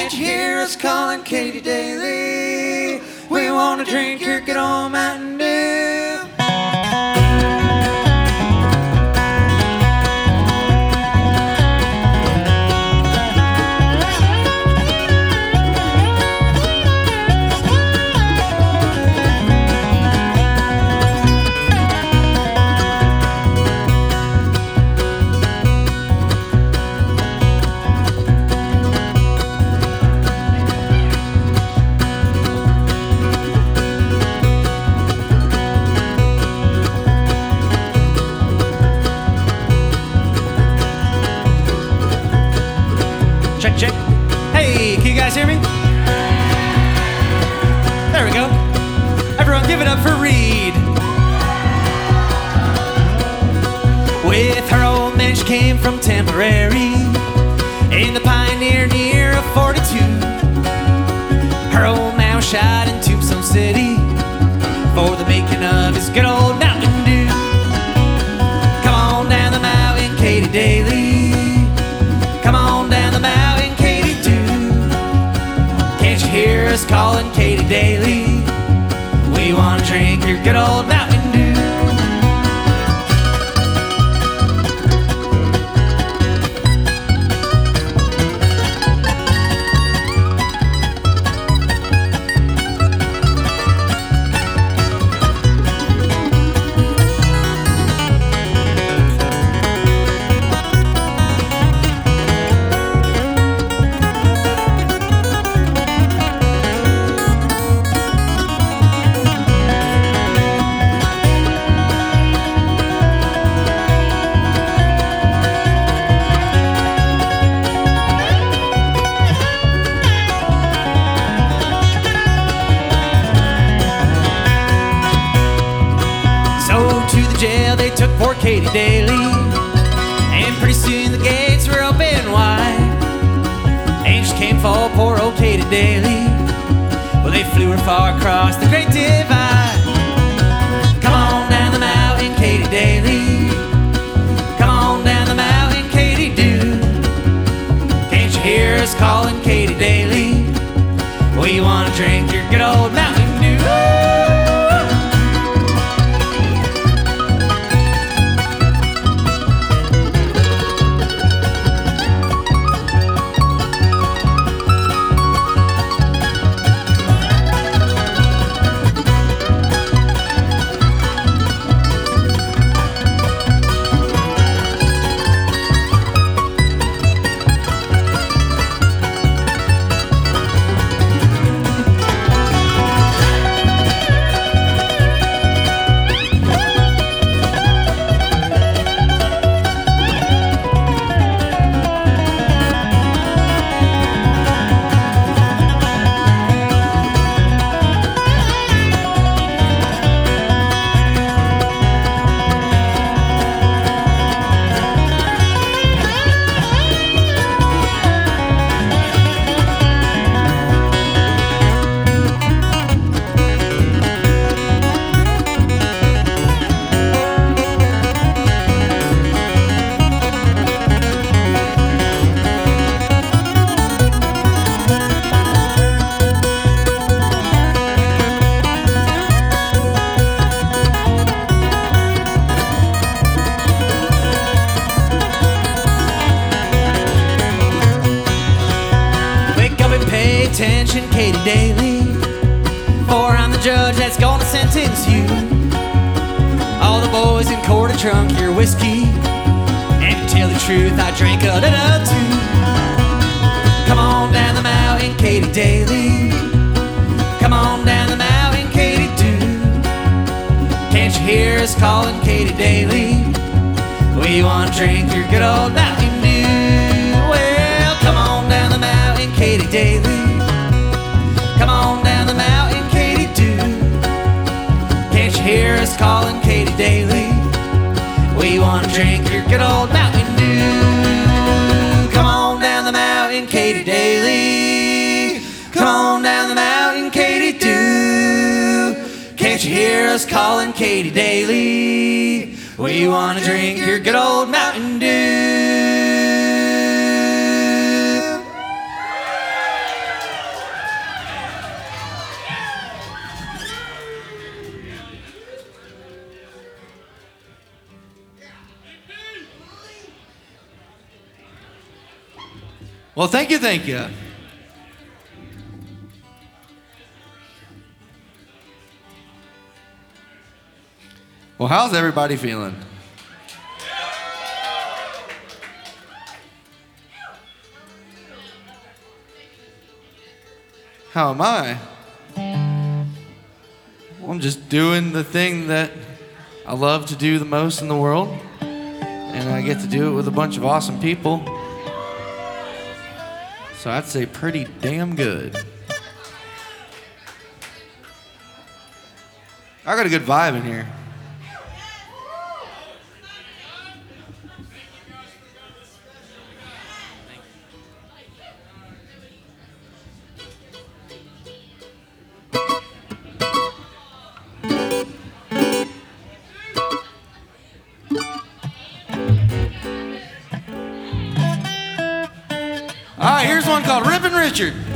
Can't you hear us calling Katy Daly? We want to drink your good old Mountain Dew. Check, check. Hey, can you guys hear me? There we go. Everyone give it up for Reed. With her old man, she came from Temporary in the Pioneer near a 42. Her old man was shot in Tombstone City for the making of his good old Mountain Dew. Come on down the mountain, Katy Daly. Come on down the mountain, Katy Dew. Can't you hear us calling Katy Daly? We want to drink your good old Mountain Dew. Jail they took poor Katy Daly, and pretty soon the gates were open wide. Angels came for poor old Katy Daly. Well, they flew her far across the Great Divide. Come on down the mountain, Katy Daly. Come on down the mountain, Katy Dew. Can't you hear us calling Katy Daly? We want to drink your good old Mountain Dew. Attention, Katy Daly, for I'm the judge that's gonna sentence you. All the boys in court have drunk your whiskey, and to tell the truth, I drank a little too. Come on down the mountain, Katy Daly. Come on down the mountain, Katy Dew. Can't you hear us calling Katy Daly? We want to drink your good old Mountain Dew. Well, come on down the mountain, Katy Daly. Come on down the mountain, Katy Dew. Can't you hear us calling Katy Daly? We want to drink your good old Mountain Dew. Come on down the mountain, Katy Daly. Come on down the mountain, Katy Dew. Can't you hear us calling Katy Daly? We want to drink your good old Mountain Dew. Well, thank you, thank you. Well, how's everybody feeling? How am I? Well, I'm just doing the thing that I love to do the most in the world, and I get to do it with a bunch of awesome people. So I'd say pretty damn good. I got a good vibe in here. All right, here's one called Rippin' Richard.